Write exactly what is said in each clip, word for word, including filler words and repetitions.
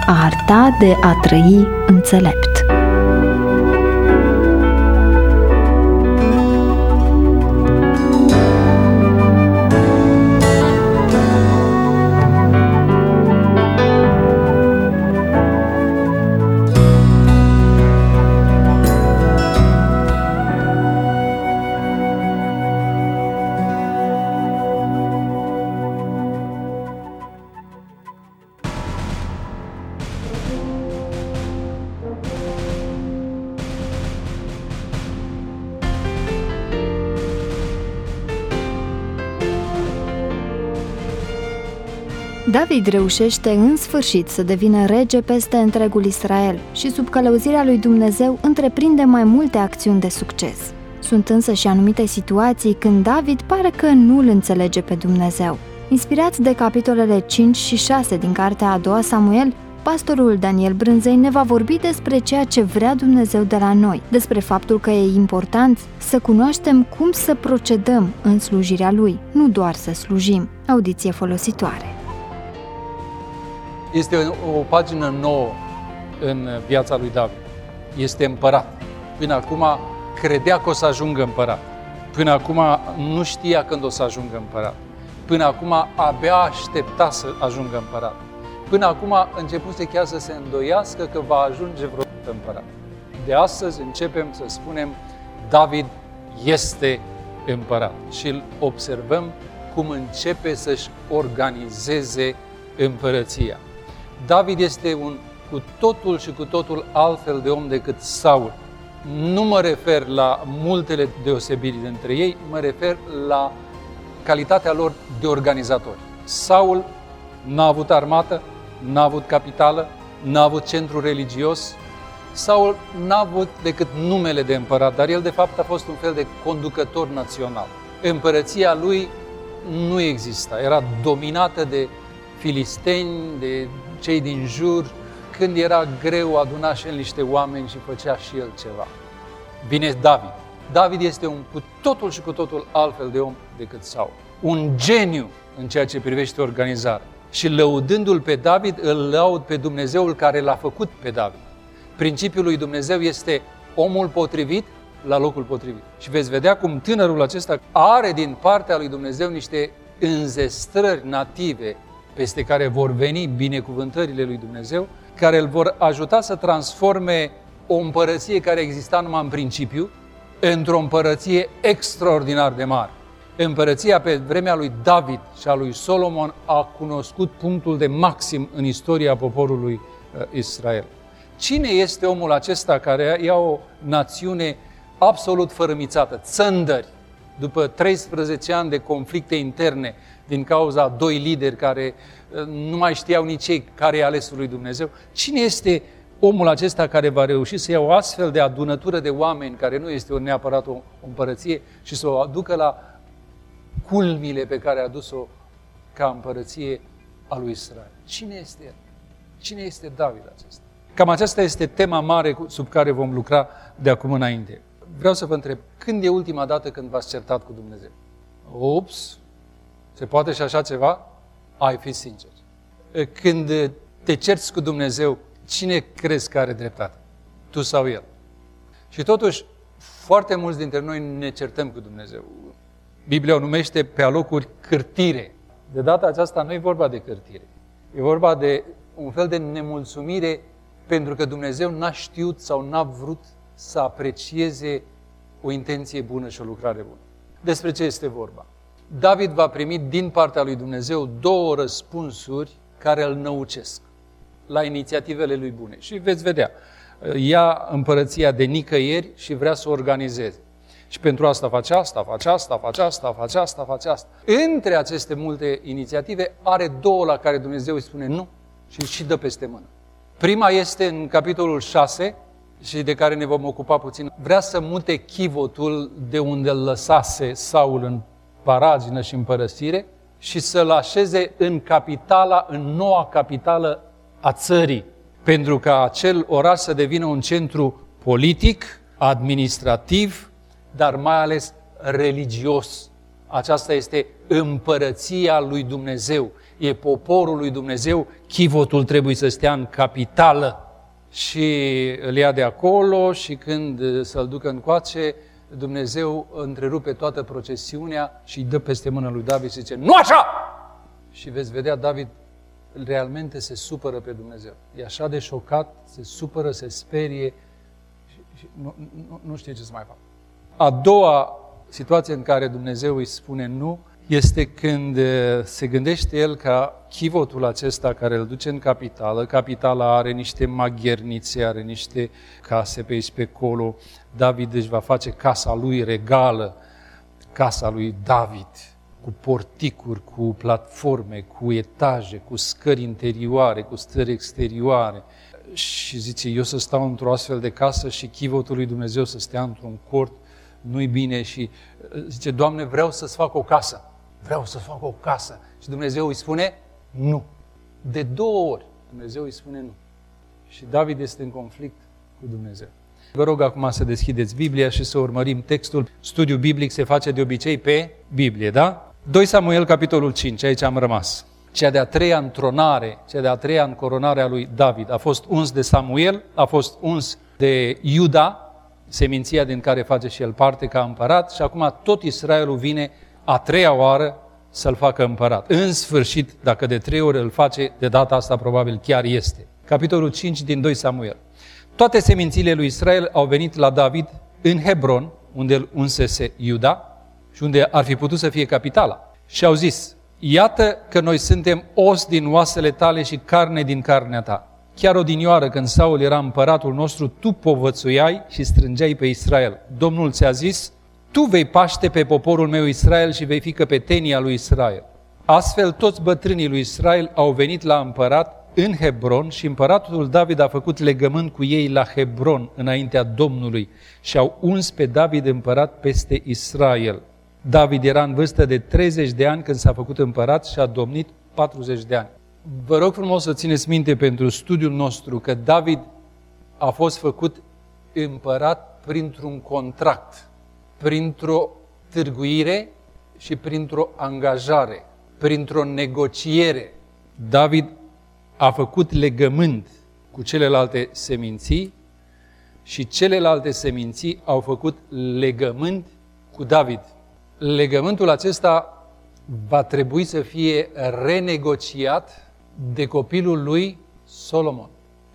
arta de a trăi înțelept. David reușește în sfârșit să devină rege peste întregul Israel și sub călăuzirea lui Dumnezeu întreprinde mai multe acțiuni de succes. Sunt însă și anumite situații când David pare că nu îl înțelege pe Dumnezeu. Inspirat de capitolele cinci și șase din cartea a doua Samuel, pastorul Daniel Brânzei ne va vorbi despre ceea ce vrea Dumnezeu de la noi, despre faptul că e important să cunoaștem cum să procedăm în slujirea Lui, nu doar să slujim. Audiție folositoare. Este o, o pagină nouă în viața lui David. Este împărat. Până acum credea că o să ajungă împărat. Până acum nu știa când o să ajungă împărat. Până acum abia aștepta să ajungă împărat. Până acum începuse chiar să se îndoiască că va ajunge vreodată împărat. De astăzi începem să spunem David este împărat și îl observăm cum începe să-și organizeze împărăția. David este un cu totul și cu totul altfel de om decât Saul. Nu mă refer la multele deosebiri dintre ei, mă refer la calitatea lor de organizatori. Saul n-a avut armată, n-a avut capitală, n-a avut centru religios. Saul n-a avut decât numele de împărat, dar el de fapt a fost un fel de conducător național. Împărăția lui nu exista, era dominată de filisteni, de cei din jur. Când era greu, aduna și el niște oameni și făcea și el ceva. Vine David. David este un cu totul și cu totul altfel de om decât Saul. Un geniu în ceea ce privește organizarea. Și lăudându-l pe David, îl laud pe Dumnezeul care l-a făcut pe David. Principiul lui Dumnezeu este omul potrivit la locul potrivit. Și veți vedea cum tânărul acesta are din partea lui Dumnezeu niște înzestrări native peste care vor veni binecuvântările lui Dumnezeu, care îl vor ajuta să transforme o împărăție care exista numai în principiu într-o împărăție extraordinar de mare. Împărăția pe vremea lui David și a lui Solomon a cunoscut punctul de maxim în istoria poporului Israel. Cine este omul acesta care ia o națiune absolut fărâmițată, țândări, după treisprezece ani de conflicte interne din cauza doi lideri care nu mai știau nici ei care e alesul lui Dumnezeu? Cine este omul acesta care va reuși să ia o astfel de adunătură de oameni, care nu este neapărat o împărăție, și să o aducă la culmile pe care a adus-o ca împărăție a lui Israel? Cine este el? Cine este David acesta? Cam aceasta este tema mare sub care vom lucra de acum înainte. Vreau să vă întreb, când e ultima dată când v-ați certat cu Dumnezeu? Ups, se poate și așa ceva? Ai fi sincer. Când te cerți cu Dumnezeu, cine crezi că are dreptate? Tu sau El? Și totuși, foarte mulți dintre noi ne certăm cu Dumnezeu. Biblia o numește pe alocuri cârtire. De data aceasta nu e vorba de cârtire. E vorba de un fel de nemulțumire pentru că Dumnezeu n-a știut sau n-a vrut să aprecieze o intenție bună și o lucrare bună. Despre ce este vorba? David va primi din partea lui Dumnezeu două răspunsuri care îl năucesc la inițiativele lui bune. Și veți vedea, ia împărăția de nicăieri și vrea să o organizeze. Și pentru asta face asta, face asta, face asta, face asta, face asta. Între aceste multe inițiative are două la care Dumnezeu îi spune nu și și dă peste mână. Prima este în capitolul șase și de care ne vom ocupa puțin. Vrea să mute chivotul de unde îl lăsase Saul în paragină și în părăsire și să-l așeze în capitala, în noua capitală a țării, pentru ca acel oraș să devină un centru politic, administrativ, dar mai ales religios. Aceasta este împărăția lui Dumnezeu, e poporul lui Dumnezeu, chivotul trebuie să stea în capitală. Și îl ia de acolo și când să-l ducă încoace, Dumnezeu întrerupe toată procesiunea și îi dă peste mâna lui David și zice, nu așa! Și veți vedea, David realmente se supără pe Dumnezeu. E așa de șocat, se supără, se sperie și, și nu, nu, nu știe ce să mai facă. A doua situație în care Dumnezeu îi spune nu este când se gândește el ca chivotul acesta care îl duce în capitală, capitala are niște maghernițe, are niște case pe aici pe acolo, David își va face casa lui regală, casa lui David, cu porticuri, cu platforme, cu etaje, cu scări interioare, cu stări exterioare. Și zice, eu să stau într-o astfel de casă și chivotul lui Dumnezeu să stea într-un cort, nu-i bine. Și zice, Doamne, vreau să-ți fac o casă. Vreau să fac o casă. Și Dumnezeu îi spune, nu. De două ori Dumnezeu îi spune nu. Și David este în conflict cu Dumnezeu. Vă rog acum să deschideți Biblia și să urmărim textul. Studiul biblic se face de obicei pe Biblie, da? doi Samuel, capitolul cinci, aici am rămas. Cea de-a treia întronare, cea de-a treia încoronare a lui David a fost uns de Samuel, a fost uns de Iuda, seminția din care face și el parte ca împărat, și acum tot Israelul vine a treia oară să-l facă împărat. În sfârșit, dacă de trei ori îl face, de data asta probabil chiar este. Capitolul cinci din doi Samuel. Toate semințiile lui Israel au venit la David în Hebron, unde îl unsese Iuda și unde ar fi putut să fie capitala. Și au zis, iată că noi suntem os din oasele tale și carne din carnea ta. Chiar odinioară, când Saul era împăratul nostru, tu povățuiai și strângeai pe Israel. Domnul ți-a zis, tu vei paște pe poporul meu Israel și vei fi căpetenia lui Israel. Astfel, toți bătrânii lui Israel au venit la împărat în Hebron și împăratul David a făcut legământ cu ei la Hebron înaintea Domnului și au uns pe David împărat peste Israel. David era în vârstă de treizeci de ani când s-a făcut împărat și a domnit patruzeci de ani. Vă rog frumos să țineți minte pentru studiul nostru că David a fost făcut împărat printr-un contract, printr-o târguire și printr-o angajare, printr-o negociere. David a făcut legământ cu celelalte seminții și celelalte seminții au făcut legământ cu David. Legământul acesta va trebui să fie renegociat de copilul lui Solomon.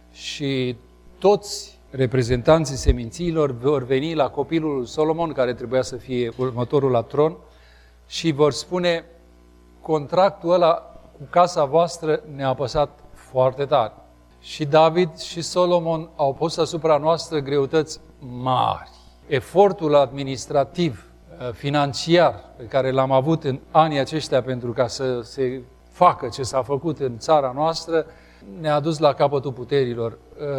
Și toți reprezentanții semințiilor vor veni la copilul lui Solomon, care trebuia să fie următorul la tron, și vor spune, contractul ăla cu casa voastră ne-a apăsat foarte tare. Și David și Solomon au pus asupra noastră greutăți mari. Efortul administrativ, financiar, pe care l-am avut în anii aceștia pentru ca să se facă ce s-a făcut în țara noastră, ne-a dus la capătul puterilor.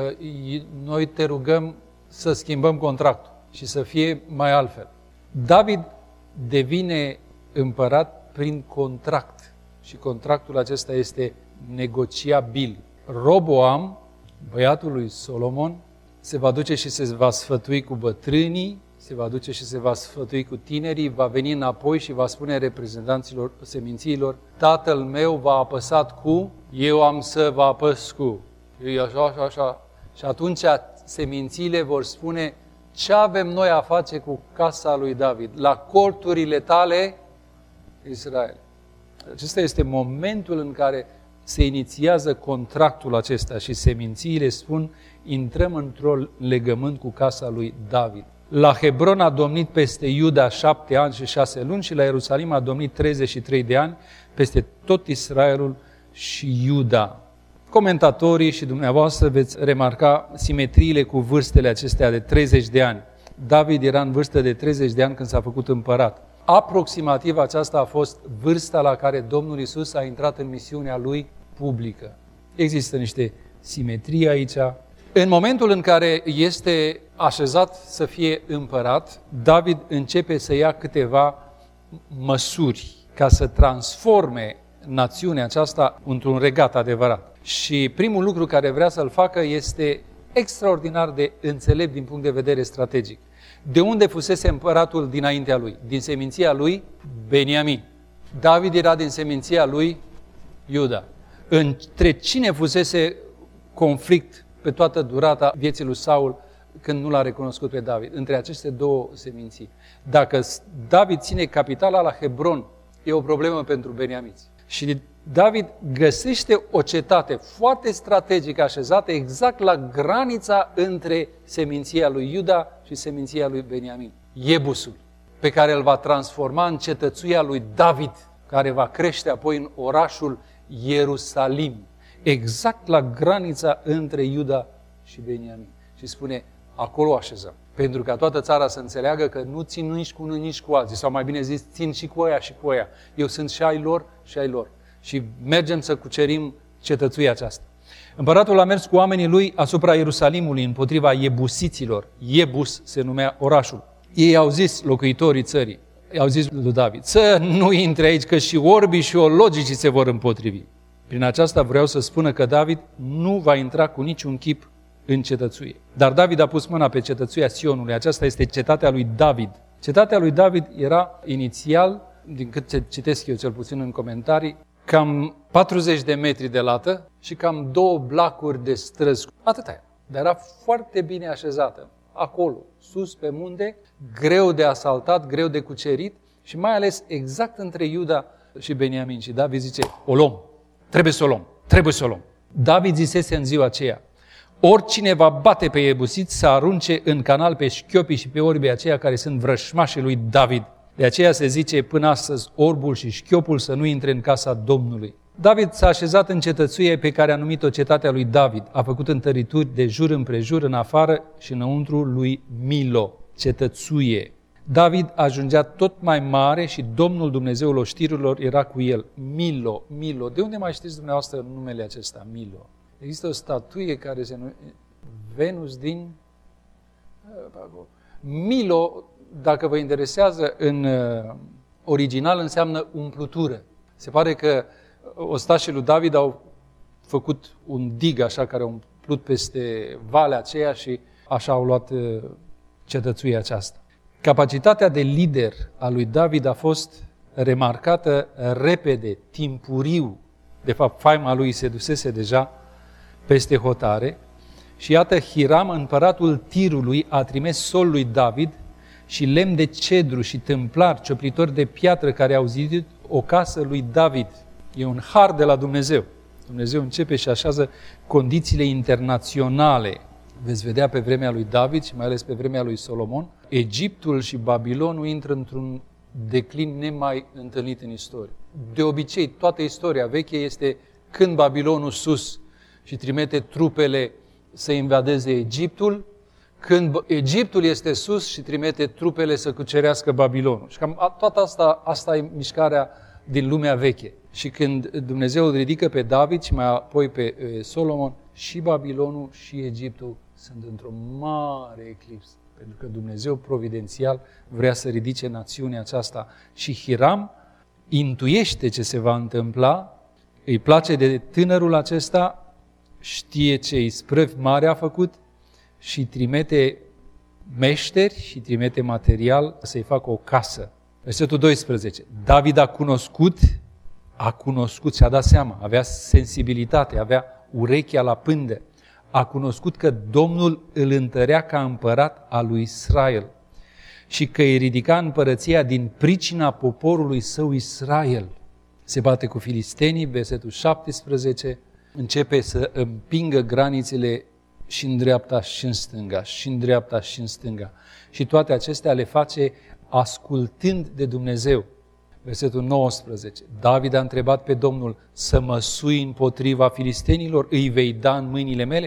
Noi te rugăm să schimbăm contractul și să fie mai altfel. David devine împărat prin contract și contractul acesta este negociabil. Roboam, băiatul lui Solomon, se va duce și se va sfătui cu bătrânii, se va duce și se va sfătui cu tinerii, va veni înapoi și va spune reprezentanților semințiilor, tatăl meu v-a apăsat cu, eu am să vă apăs cu. E așa, așa, așa. Și atunci semințiile vor spune, ce avem noi a face cu casa lui David? La corturile tale, Israel. Acesta este momentul în care se inițiază contractul acesta și semințiile spun, intrăm într-un legământ cu casa lui David. La Hebron a domnit peste Iuda șapte ani și șase luni și la Ierusalim a domnit treizeci și trei de ani peste tot Israelul și Iuda. Comentatorii și dumneavoastră veți remarca simetriile cu vârstele acestea de treizeci de ani. David era în vârstă de treizeci de ani când s-a făcut împărat. Aproximativ aceasta a fost vârsta la care Domnul Iisus a intrat în misiunea lui publică. Există niște simetrii aici. În momentul în care este așezat să fie împărat, David începe să ia câteva măsuri ca să transforme națiunea aceasta într-un regat adevărat. Și primul lucru care vrea să-l facă este extraordinar de înțelept din punct de vedere strategic. De unde fusese împăratul dinaintea lui? Din seminția lui Beniamin. David era din seminția lui Iuda. Între cine fusese conflict pe toată durata vieții lui Saul când nu l-a recunoscut pe David? Între aceste două seminții. Dacă David ține capitala la Hebron, e o problemă pentru beniamiți. Și David găsește o cetate foarte strategică așezată exact la granița între seminția lui Iuda și seminția lui Beniamin. Iebusul, pe care îl va transforma în cetățuia lui David, care va crește apoi în orașul Ierusalim, exact la granița între Iuda și Beniamin. Și spune, acolo așezăm. Pentru ca toată țara să înțeleagă că nu țin nici cu unul, nici cu alții, sau mai bine zis, țin și cu ăia și cu ăia. Eu sunt și ai lor și ai lor. Și mergem să cucerim cetățuia aceasta. Împăratul a mers cu oamenii lui asupra Ierusalimului, împotriva iebusiților. Iebus se numea orașul. Ei au zis, locuitorii țării, au zis lui David, să nu intre aici, că și orbii și ologicii se vor împotrivi. Prin aceasta vreau să spună că David nu va intra cu niciun chip în cetățuie. Dar David a pus mâna pe cetățuia Sionului. Aceasta este cetatea lui David. Cetatea lui David era inițial, din cât citesc eu cel puțin în comentarii, cam patruzeci de metri de lată și cam două blacuri de străzi. Atâta e. Dar era foarte bine așezată. Acolo, sus pe munte, greu de asaltat, greu de cucerit și mai ales exact între Iuda și Beniamin. Și David zice, o luăm, trebuie să o luăm, trebuie să o luăm. David zisese în ziua aceea, oricine va bate pe iebusiți să arunce în canal pe șchiopii și pe orbii aceia care sunt vrășmașii lui David. De aceea se zice până astăzi orbul și șchiopul să nu intre în casa Domnului. David s-a așezat în cetățuie pe care a numit-o cetatea lui David. A făcut întărituri de jur împrejur, în afară și înăuntru lui Milo, cetățuie. David ajungea tot mai mare și Domnul Dumnezeul oștirilor era cu el. Milo, Milo. De unde mai știți dumneavoastră numele acesta, Milo? Există o statuie care se numește Venus din Milo, dacă vă interesează, în original înseamnă umplutură. Se pare că ostașii lui David au făcut un dig așa care a umplut peste valea aceea și așa au luat cetățuia aceasta. Capacitatea de lider a lui David a fost remarcată repede, timpuriu. De fapt, faima lui se dusese deja peste hotare. Și iată, Hiram, împăratul Tirului, a trimis sol lui David și lemn de cedru și tâmplar, cioplitori de piatră care au zidit o casă lui David. E un har de la Dumnezeu. Dumnezeu începe și așează condițiile internaționale. Veți vedea pe vremea lui David și mai ales pe vremea lui Solomon, Egiptul și Babilonul intră într-un declin nemai întâlnit în istorie. De obicei, toată istoria veche este când Babilonul sus și trimite trupele să invadeze Egiptul, când Egiptul este sus și trimite trupele să cucerească Babilonul. Și cam toată asta, asta e mișcarea din lumea veche. Și când Dumnezeu îl ridică pe David și mai apoi pe Solomon, și Babilonul și Egiptul sunt într-o mare eclipsă. Pentru că Dumnezeu providențial vrea să ridice națiunea aceasta. Și Hiram intuiește ce se va întâmpla, îi place de tânărul acesta, știe ce isprăvi mare a făcut și trimite meșteri și trimite material să-i facă o casă. Versetul doisprezece. David a cunoscut, a cunoscut și a dat seama, avea sensibilitate, avea urechea la pândă. A cunoscut că Domnul îl întărea ca împărat al lui Israel și că îi ridica împărăția din pricina poporului său Israel. Se bate cu filistenii, versetul șaptesprezece, începe să împingă granițele și în dreapta și în stânga, și în dreapta și în stânga. Și toate acestea le face ascultând de Dumnezeu. Versetul nouăsprezece. David a întrebat pe Domnul, să mă sui împotriva filistenilor, îi vei da în mâinile mele?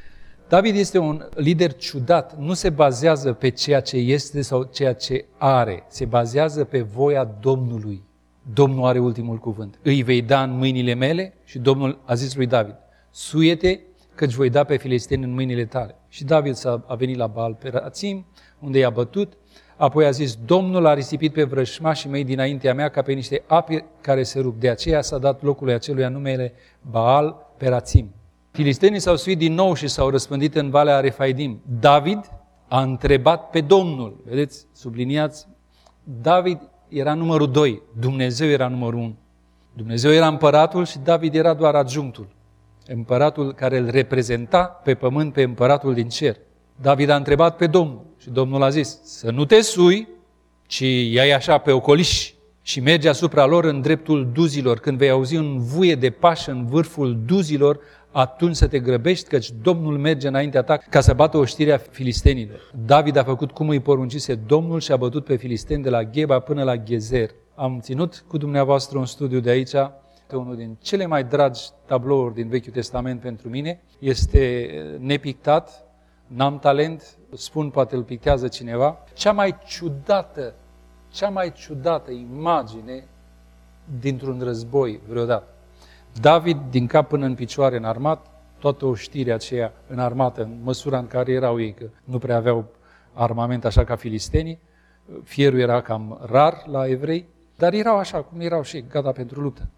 David este un lider ciudat, nu se bazează pe ceea ce este sau ceea ce are, se bazează pe voia Domnului. Domnul are ultimul cuvânt. Îi vei da în mâinile mele? Și Domnul a zis lui David, suie-te căci voi da pe filisteni în mâinile tale. Și David s-a, a venit la Baal Perațim, unde i-a bătut. Apoi a zis, Domnul a risipit pe vrășmașii mei dinaintea mea ca pe niște api care se rup. De aceea s-a dat locului acelui numele Baal Perațim. Filistenii s-au suit din nou și s-au răspândit în Valea Refaidim. David a întrebat pe Domnul. Vedeți, subliniați, David era numărul doi, Dumnezeu era numărul unu. Dumnezeu era împăratul și David era doar adjunctul. Împăratul care îl reprezenta pe pământ pe împăratul din cer. David a întrebat pe Domnul și Domnul a zis: să nu te sui, ci ia-i așa pe ocoliși și mergi asupra lor în dreptul duzilor. Când vei auzi un vuie de pași în vârful duzilor, atunci să te grăbești, căci Domnul merge înaintea ta ca să bată oștirea filistenilor. David a făcut cum îi poruncise Domnul și a bătut pe filisteni de la Gheba până la Gezer. Am ținut cu dumneavoastră un studiu de aici, unul din cele mai dragi tablouri din Vechiul Testament pentru mine. Este nepictat, n-am talent, spun, poate îl pictează cineva. Cea mai ciudată, cea mai ciudată imagine dintr-un război vreodată. David, din cap până în picioare înarmat, toată oștirea aceea înarmată, în măsura în care erau ei, că nu prea aveau armament așa ca filistenii, fierul era cam rar la evrei, dar erau așa, cum erau și gata pentru luptă.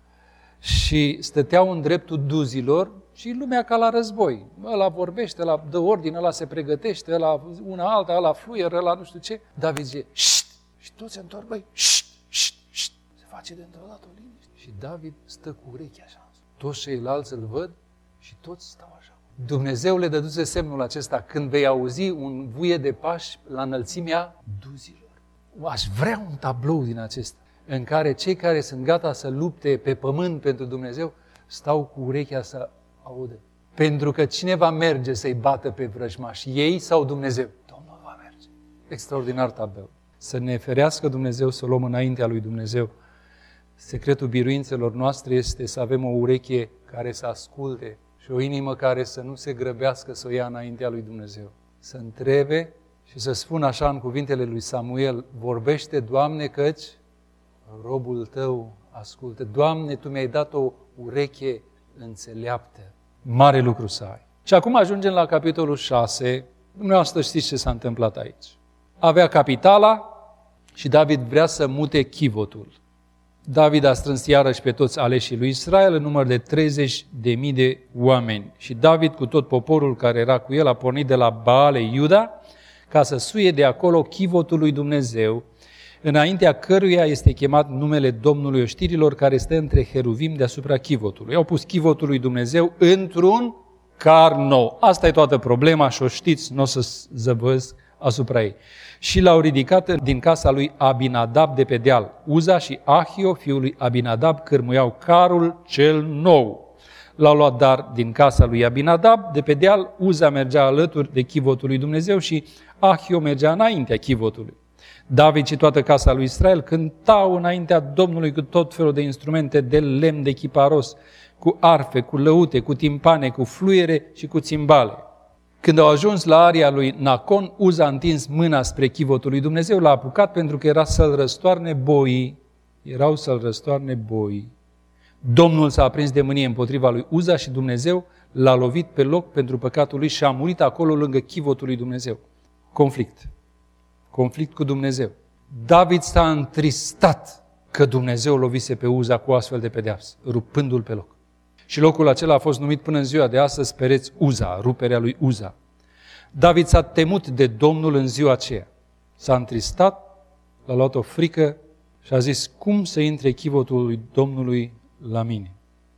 Și stăteau în dreptul duzilor și lumea ca la război. Ăla vorbește, ăla dă ordine, ăla se pregătește, ăla una alta, ăla fluieră, ăla nu știu ce. David zice: șt! Și toți se întorc, băi, șt, șt, șt. Se face dintr-o dată o liniște. Și David stă cu urechea așa. Toți ceilalți îl văd și toți stau așa. Dumnezeu le dăduse semnul acesta: când vei auzi un vuie de pași la înălțimea duzilor. Aș vrea un tablou din acesta, în care cei care sunt gata să lupte pe pământ pentru Dumnezeu stau cu urechea să audă. Pentru că cine va merge să-i bată pe vrăjmași? Ei sau Dumnezeu? Domnul va merge. Extraordinar tabel. Să ne ferească Dumnezeu să o luăm înaintea lui Dumnezeu. Secretul biruințelor noastre este să avem o ureche care să asculte și o inimă care să nu se grăbească să o ia înaintea lui Dumnezeu. Să întrebe și să spună așa în cuvintele lui Samuel: vorbește, Doamne, căci robul tău ascultă. Doamne, Tu mi-ai dat o ureche înțeleaptă. Mare lucru să ai. Și acum ajungem la capitolul șase. Dumneavoastră știți ce s-a întâmplat aici. Avea capitala și David vrea să mute chivotul. David a strâns iarăși pe toți aleșii lui Israel în număr de treizeci de mii de oameni. Și David, cu tot poporul care era cu el, a pornit de la Baale Iuda ca să suie de acolo chivotul lui Dumnezeu, înaintea căruia este chemat numele Domnului oștirilor, care stă între heruvim deasupra chivotului. Au pus chivotul lui Dumnezeu într-un car nou. Asta e toată problema și o știți, nu o să zăbăzesc asupra ei. Și l-au ridicat din casa lui Abinadab de pe deal. Uza și Ahio, fiul lui Abinadab, cârmuiau carul cel nou. L-au luat dar din casa lui Abinadab de pe deal. Uza mergea alături de chivotul lui Dumnezeu și Ahio mergea înaintea chivotului. David și toată casa lui Israel cântau înaintea Domnului cu tot felul de instrumente de lemn de chiparos, cu arfe, cu lăute, cu timpane, cu fluiere și cu țimbale. Când au ajuns la aria lui Nacon, Uza a întins mâna spre chivotul lui Dumnezeu, l-a apucat pentru că era să-l răstoarne boii. Erau să-l răstoarne boii. Domnul s-a aprins de mânie împotriva lui Uza și Dumnezeu l-a lovit pe loc pentru păcatul lui și a murit acolo lângă chivotul lui Dumnezeu. Conflict. Conflict cu Dumnezeu. David s-a întristat că Dumnezeu lovise pe Uza cu astfel de pedeapsă, rupându-l pe loc. Și locul acela a fost numit până în ziua de astăzi Pereț Uza, ruperea lui Uza. David s-a temut de Domnul în ziua aceea. S-a întristat, l-a luat o frică și a zis: cum să intre chivotul lui Domnului la mine?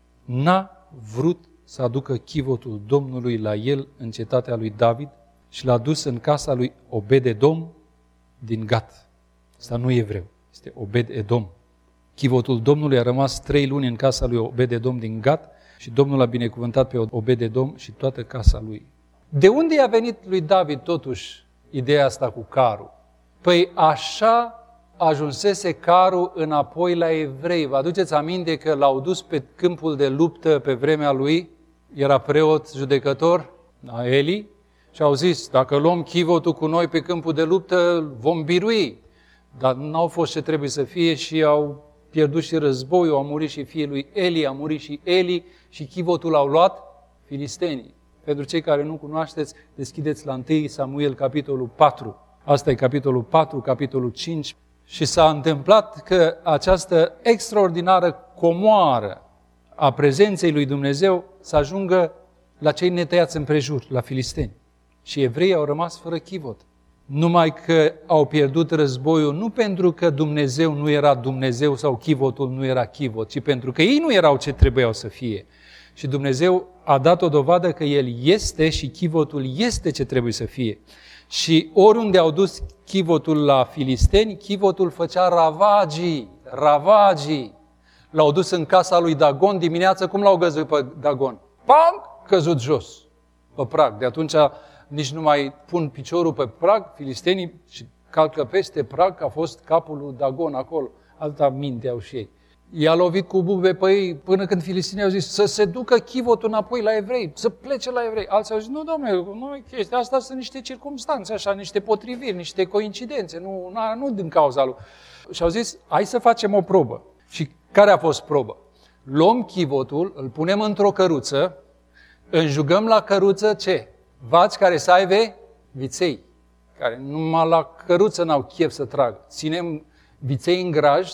N-a vrut să aducă chivotul Domnului la el în cetatea lui David și l-a dus în casa lui Obed-Edom din Gat. Asta nu e evreu, este Obed-Edom. Chivotul Domnului a rămas trei luni în casa lui Obed-Edom din Gat și Domnul a binecuvântat pe Obed-Edom și toată casa lui. De unde i-a venit lui David totuși ideea asta cu carul? Păi așa ajunsese carul înapoi la evrei. Vă aduceți aminte că l-au dus pe câmpul de luptă pe vremea lui? Era preot judecător, Eli, și au zis: dacă luăm chivotul cu noi pe câmpul de luptă, vom birui. Dar n-au fost ce trebuie să fie și au pierdut și războiul, a murit și fiul lui Eli, a murit și Eli și chivotul l-au luat filistenii. Pentru cei care nu cunoașteți, deschideți la întâi Samuel, capitolul patru. Asta e capitolul patru, capitolul cinci. Și s-a întâmplat că această extraordinară comoară a prezenței lui Dumnezeu să ajungă la cei netăiați împrejur, la filisteni. Și evreii au rămas fără chivot. numai că au pierdut războiul nu pentru că Dumnezeu nu era Dumnezeu sau chivotul nu era chivot, ci pentru că ei nu erau ce trebuiau să fie. Și Dumnezeu a dat o dovadă că El este și chivotul este ce trebuie să fie. Și oriunde au dus chivotul la filisteni, chivotul făcea ravagii, ravagii. L-au dus în casa lui Dagon dimineața, cum l-au găzduit pe Dagon? Pam! Căzut jos, pe prag. De atunci nici nu mai pun piciorul pe prag, filistenii și calcă peste prag, că a fost capul lui Dagon acolo. Alta minte au și ei. I-a lovit cu bube pe ei până când filistenii au zis să se ducă chivotul înapoi la evrei, să plece la evrei. Alții au zis, nu, domnule, nu e chestia asta, sunt niște circumstanțe, așa, niște potriviri, niște coincidențe, nu, nu din cauza lui. Și au zis, hai să facem o probă. Și care a fost probă? Luăm chivotul, îl punem într-o căruță, înjugăm la căruță ce? Vaci care să aibă viței, care numai la căruță n-au chef să tragă. Ținem viței în grajd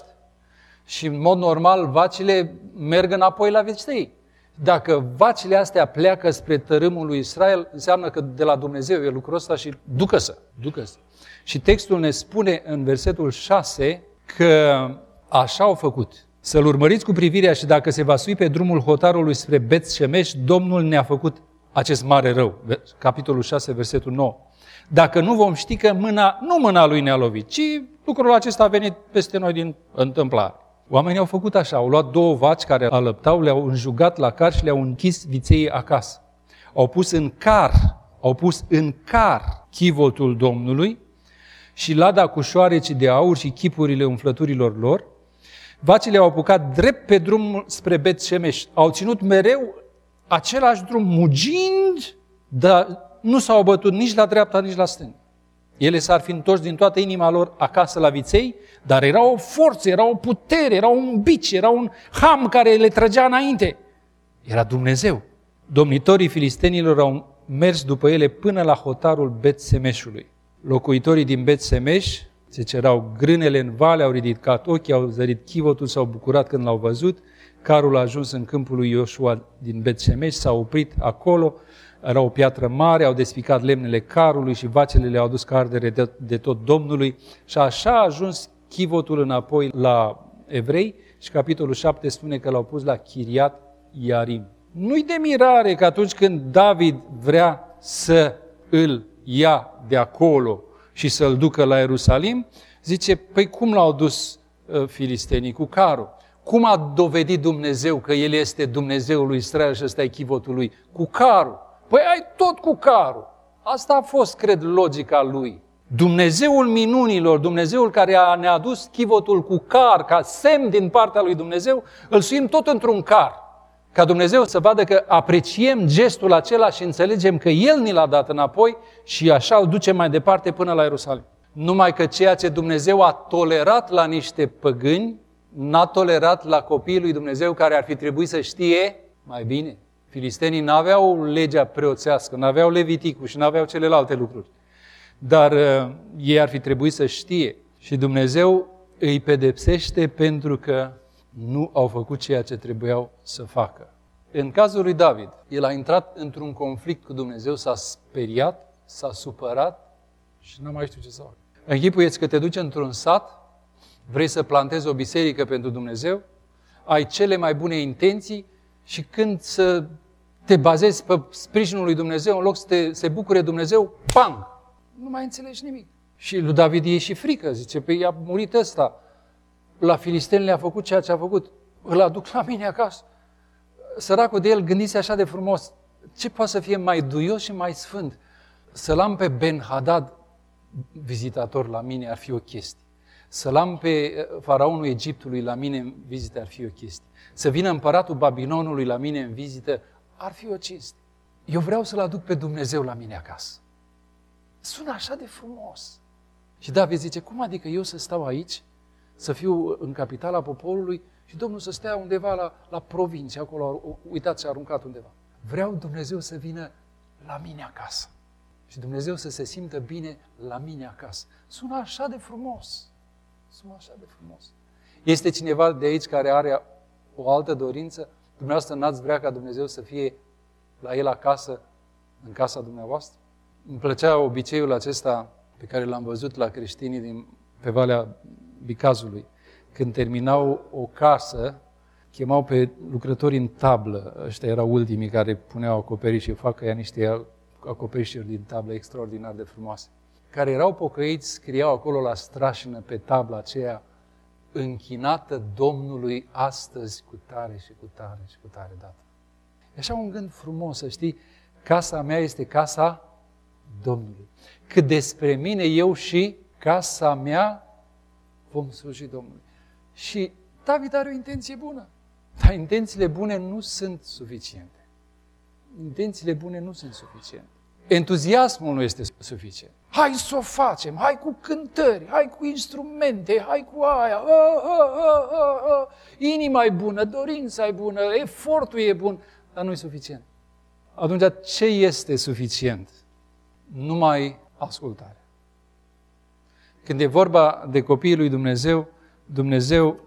și în mod normal vacile merg înapoi la viței. Dacă vacile astea pleacă spre tărâmul lui Israel, înseamnă că de la Dumnezeu e lucrul ăsta și ducă-se, ducă-se. Și textul ne spune în versetul șase că așa au făcut. Să-l urmăriți cu privirea și dacă se va sui pe drumul hotarului spre Bet-Shemesh, Domnul ne-a făcut acest mare rău. Capitolul șase, versetul nouă. Dacă nu vom ști că mâna, nu mâna lui ne-a lovit, ci lucrul acesta a venit peste noi din întâmplare. Oamenii au făcut așa, au luat două vaci care alăptau, le-au înjugat la car și le-au închis viței acasă. Au pus în car, au pus în car chivotul Domnului și lada cu șoareci de aur și chipurile umflăturilor lor. Vacile au apucat drept pe drum spre Bet-Shemesh. Au ținut mereu același drum, mugind, dar nu s-au bătut nici la dreapta, nici la stânga. Ele s-ar fi întors din toată inima lor acasă la viței, dar era o forță, era o putere, era un bici, era un ham care le trăgea înainte. Era Dumnezeu. Domnitorii filistenilor au mers după ele până la hotarul Bet-Semeshului. Locuitorii din Bet-Shemesh se cerau grânele în vale, au ridicat ochii, au zărit chivotul, s-au bucurat când l-au văzut. Carul a ajuns în câmpul lui Iosua din Bet-Shemesh, s-a oprit acolo, era o piatră mare, au despicat lemnele carului și vacile le-au adus ca ardere de, de tot Domnului. Și așa a ajuns chivotul înapoi la evrei și capitolul șapte spune că l-au pus la Chiriat Iarim. Nu-i de mirare că atunci când David vrea să îl ia de acolo și să-l ducă la Ierusalim, zice, păi cum l-au dus uh, filistenii? Cu carul. Cum a dovedit Dumnezeu că El este Dumnezeul lui Israel și ăsta e chivotul lui? Cu carul. Păi ai tot cu carul. Asta a fost, cred, logica lui. Dumnezeul minunilor, Dumnezeul care ne-a adus chivotul cu car, ca semn din partea lui Dumnezeu, îl suim tot într-un car. Ca Dumnezeu să vadă că apreciem gestul acela și înțelegem că El ni l-a dat înapoi și așa îl ducem mai departe până la Ierusalim. Numai că ceea ce Dumnezeu a tolerat la niște păgâni, n-a tolerat la copiii lui Dumnezeu care ar fi trebuit să știe mai bine. Filistenii n-aveau legea preoțească, n-aveau Leviticul și n-aveau celelalte lucruri. Dar uh, ei ar fi trebuit să știe. Și Dumnezeu îi pedepsește pentru că nu au făcut ceea ce trebuiau să facă. În cazul lui David, el a intrat într-un conflict cu Dumnezeu, s-a speriat, s-a supărat și nu mai știu ce să facă. Închipuieți că te duci într-un sat, vrei să plantezi o biserică pentru Dumnezeu, ai cele mai bune intenții și când să te bazezi pe sprijinul lui Dumnezeu, în loc să te, se bucure Dumnezeu, pam! Nu mai înțelegi nimic. Și lui David e și frică, zice, păi a murit ăsta, la filisteni le-a făcut ceea ce a făcut, îl aduc la mine acasă. Săracul de el gândise așa de frumos, ce poate să fie mai duios și mai sfânt? Să-l am pe Ben-Hadad vizitator la mine ar fi o chestie. Să-l am pe faraonul Egiptului la mine în vizită ar fi o chestie. Să vină împăratul Babilonului la mine în vizită ar fi o cinste. Eu vreau să-L aduc pe Dumnezeu la mine acasă. Sună așa de frumos. Și David zice, cum adică eu să stau aici, să fiu în capitala poporului și Domnul să stea undeva la, la provincie, acolo, uitați, și-a aruncat undeva. Vreau Dumnezeu să vină la mine acasă. Și Dumnezeu să se simtă bine la mine acasă. Sună așa de frumos. Sună așa de frumos. Este cineva de aici care are o altă dorință? Dumneavoastră n-ați vrea ca Dumnezeu să fie la El acasă, în casa dumneavoastră? Îmi plăcea obiceiul acesta pe care l-am văzut la creștinii din, pe Valea Bicazului. Când terminau o casă, chemau pe lucrători în tablă. Ăștia erau ultimii care puneau acoperiș și fac ea niște acoperișuri din tablă extraordinar de frumoase. Care erau pocăiți, scriau acolo la strașină pe tabla aceea: închinată Domnului astăzi cu tare și cu tare și cu tare dată. E așa un gând frumos, să știi, casa mea este casa Domnului. Cât despre mine, eu și casa mea vom sluji Domnului. Și David are o intenție bună, dar intențiile bune nu sunt suficiente. Intențiile bune nu sunt suficiente. Entuziasmul nu este suficient. Hai să o facem, hai cu cântări, hai cu instrumente, hai cu aia, a, a, a, a, a. Inima e bună, dorința e bună, efortul e bun, dar nu e suficient. Atunci ce este suficient? Numai ascultare. Când e vorba de copiii lui Dumnezeu, Dumnezeu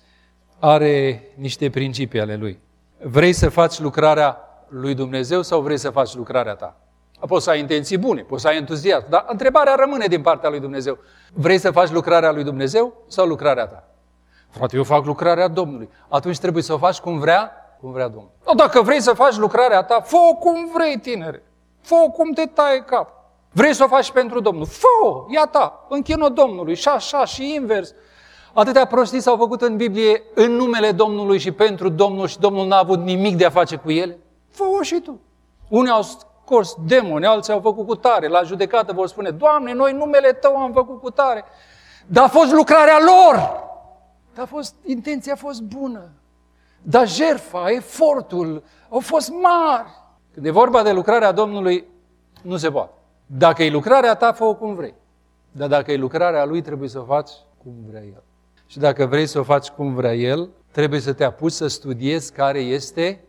are niște principii ale Lui. Vrei să faci lucrarea lui Dumnezeu sau vrei să faci lucrarea ta? Poți să ai intenții bune, poți să ai entuziasm, dar întrebarea rămâne din partea lui Dumnezeu. Vrei să faci lucrarea lui Dumnezeu sau lucrarea ta? Frate, eu fac lucrarea Domnului. Atunci trebuie să o faci cum vrea, cum vrea Domnul. No, dacă vrei să faci lucrarea ta, fă-o cum vrei, tinere. Fă-o cum te taie cap. Vrei să o faci pentru Domnul? Fă-o, ia ta, închin-o Domnului, și așa, și invers. Atâtea prostii s-au făcut în Biblie în numele Domnului și pentru Domnul și Domnul n-a avut nimic de a face cu ele. Fă-o și tu. Unii au scos demoni, alții au făcut cu tare. La judecată vor spune: Doamne, noi numele Tău am făcut cu tare. Dar a fost lucrarea lor. Dar a fost, intenția a fost bună. Dar jertfa, efortul au fost mari. Când e vorba de lucrarea Domnului, nu se poate. Dacă e lucrarea ta, fă-o cum vrei. Dar dacă e lucrarea Lui, trebuie să o faci cum vrea El. Și dacă vrei să o faci cum vrea El, trebuie să te apuci să studiezi care este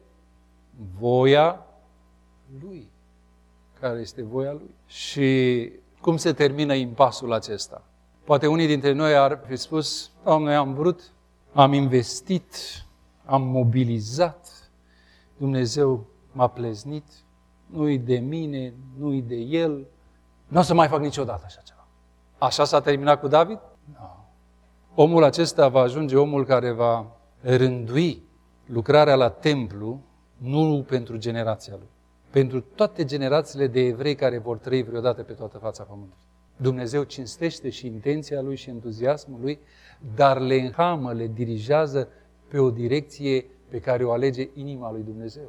voia Lui. Care este voia Lui. Și cum se termină impasul acesta? Poate unii dintre noi ar fi spus: Doamne, am vrut, am investit, am mobilizat, Dumnezeu m-a pleznit, nu-i de mine, nu-i de El, nu o să mai fac niciodată așa ceva. Așa s-a terminat cu David? Nu. Omul acesta va ajunge omul care va rândui lucrarea la templu, nu pentru generația lui, pentru toate generațiile de evrei care vor trăi vreodată pe toată fața pământului. Dumnezeu cinstește și intenția Lui și entuziasmul Lui, dar le înhamă, le dirigează pe o direcție pe care o alege inima lui Dumnezeu.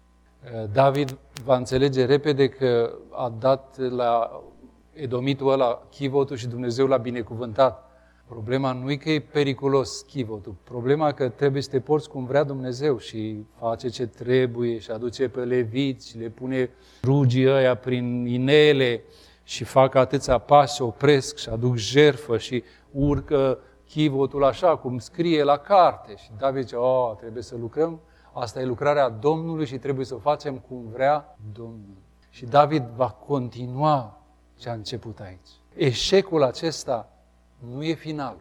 David va înțelege repede că a dat la edomitul ăla chivotul și Dumnezeu l-a binecuvântat. Problema nu e că e periculos chivotul, problema că trebuie să te porți cum vrea Dumnezeu și face ce trebuie și aduce pe leviți și le pune rugii ăia prin inele și fac atâția pași, se opresc și aduc jertfă și urcă chivotul așa cum scrie la carte. Și David zice: oh, trebuie să lucrăm, asta e lucrarea Domnului și trebuie să o facem cum vrea Domnul. Și David va continua ce a început aici. Eșecul acesta nu e final,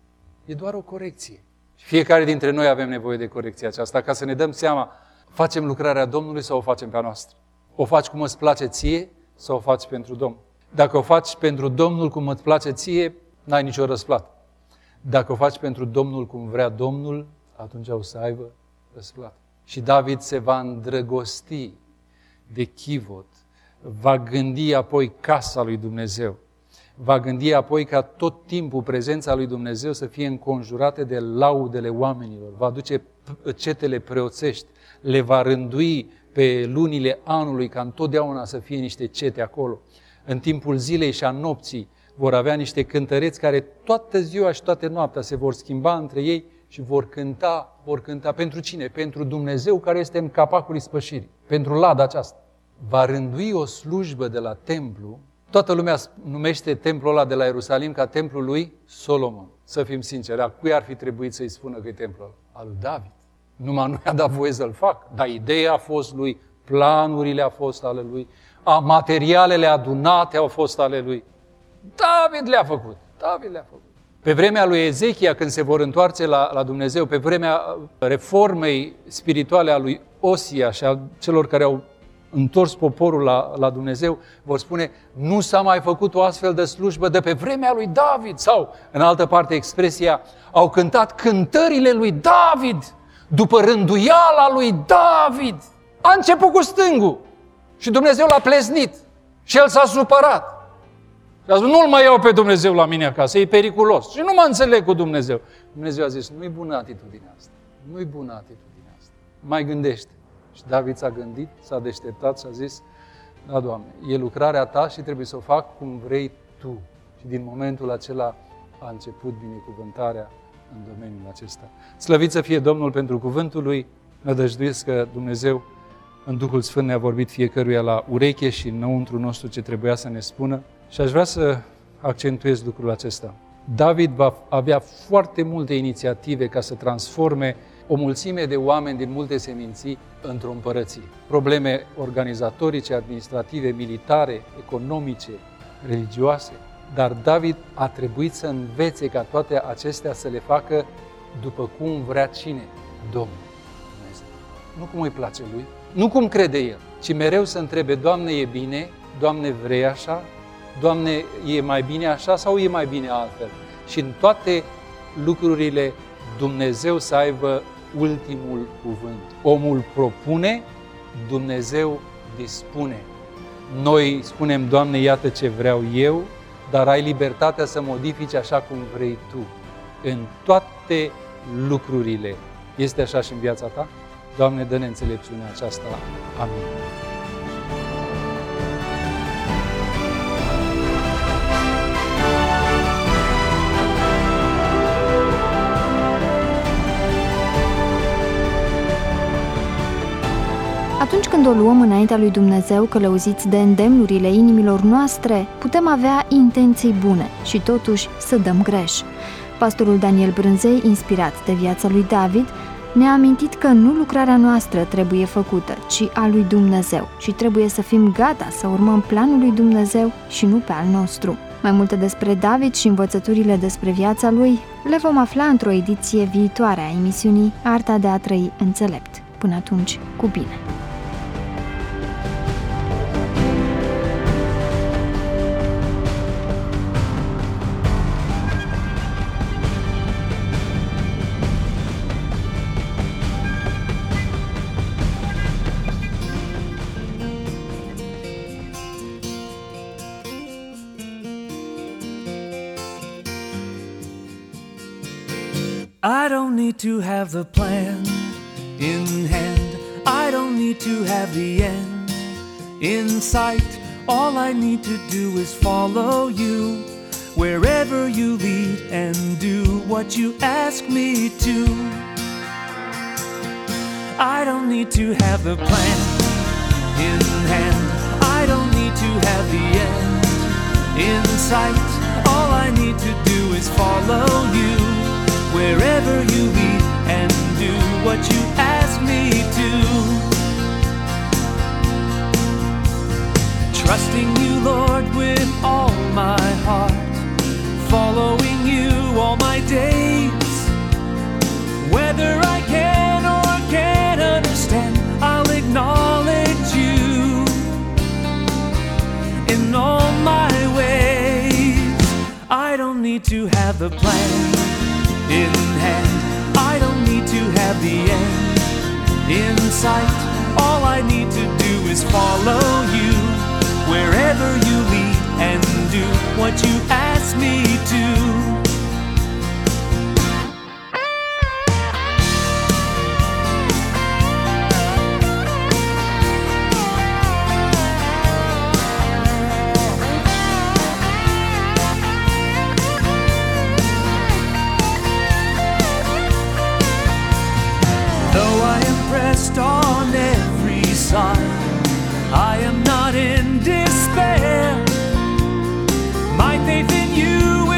e doar o corecție. Și fiecare dintre noi avem nevoie de corecția aceasta ca să ne dăm seama, facem lucrarea Domnului sau o facem pe a noastră? O faci cum îți place ție sau o faci pentru Domnul? Dacă o faci pentru Domnul cum îți place ție, n-ai nicio răsplată. Dacă o faci pentru Domnul cum vrea Domnul, atunci o să aibă răsplată. Și David se va îndrăgosti de chivot, va gândi apoi casa lui Dumnezeu, va gândi apoi ca tot timpul prezența lui Dumnezeu să fie înconjurată de laudele oamenilor, va aduce cetele preoțești, le va rândui pe lunile anului ca întotdeauna să fie niște cete acolo. În timpul zilei și a nopții vor avea niște cântăreți care toată ziua și toată noaptea se vor schimba între ei și vor cânta, vor cânta pentru cine? Pentru Dumnezeu care este în capacul ispășirii, pentru lada aceasta. Va rândui o slujbă de la templu. Toată lumea numește templul ăla de la Ierusalim ca templul lui Solomon. Să fim sinceri, a cui ar fi trebuit să-i spună că e templul ăla? Al lui David. Numai nu i-a dat voie să-l facă, dar ideea a fost lui, planurile au fost ale lui, a, materialele adunate au fost ale lui. David le-a făcut, David le-a făcut. Pe vremea lui Ezechia, când se vor întoarce la, la Dumnezeu, pe vremea reformei spirituale a lui Osia și a celor care au întors poporul la, la Dumnezeu, vor spune, nu s-a mai făcut o astfel de slujbă de pe vremea lui David. Sau, în altă parte, expresia, au cântat cântările lui David, după rânduiala lui David. A început cu stângul și Dumnezeu l-a pleznit și el s-a supărat. Și a zis, nu-l mai iau pe Dumnezeu la mine acasă, e periculos. Și nu mă înțeleg cu Dumnezeu. Dumnezeu a zis, nu-i bună atitudinea asta. Nu-i bună atitudinea asta. Mai gândește. Și David s-a gândit, s-a deșteptat și a zis, da, Doamne, e lucrarea Ta și trebuie să o fac cum vrei Tu. Și din momentul acela a început binecuvântarea în domeniul acesta. Slăvit să fie Domnul pentru cuvântul Lui. Nădăjduiesc că Dumnezeu în Duhul Sfânt ne-a vorbit fiecăruia la ureche și înăuntru nostru ce trebuia să ne spună. Și aș vrea să accentuez lucrul acesta. David va avea foarte multe inițiative ca să transforme o mulțime de oameni din multe seminții într-o împărăție. Probleme organizatorice, administrative, militare, economice, religioase. Dar David a trebuit să învețe ca toate acestea să le facă după cum vrea cine? Domnul Dumnezeu. Nu cum îi place lui, nu cum crede el, ci mereu să întrebe, Doamne, e bine? Doamne, vrei așa? Doamne, e mai bine așa sau e mai bine altfel? Și în toate lucrurile Dumnezeu să aibă ultimul cuvânt. Omul propune, Dumnezeu dispune. Noi spunem, Doamne, iată ce vreau eu, dar ai libertatea să modifici așa cum vrei Tu. În toate lucrurile. Este așa și în viața ta? Doamne, dă-ne înțelepciunea aceasta. Amin. Atunci când o luăm înaintea lui Dumnezeu, călăuziți de îndemnurile inimilor noastre, putem avea intenții bune și totuși să dăm greș. Pastorul Daniel Brânzei, inspirat de viața lui David, ne-a amintit că nu lucrarea noastră trebuie făcută, ci a lui Dumnezeu și trebuie să fim gata să urmăm planul lui Dumnezeu și nu pe al nostru. Mai multe despre David și învățăturile despre viața lui le vom afla într-o ediție viitoare a emisiunii Arta de a trăi înțelept. Până atunci, cu bine! I don't need to have the plan in hand. I don't need to have the end in sight. All I need to do is follow you wherever you lead and do what you ask me to. I don't need to have the plan in hand. I don't need to have the end in sight. All I need to do is follow you wherever you lead and do what you ask me to. Trusting you, Lord, with all my heart, following you all my days. Whether I can or can't understand, I'll acknowledge you in all my ways. I don't need to have the plan in hand. I don't need to have the end in sight. All I need to do is follow you wherever you lead and do what you ask me to. On every side, I am not in despair. My faith in you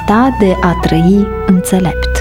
ta de a trăi înțelept.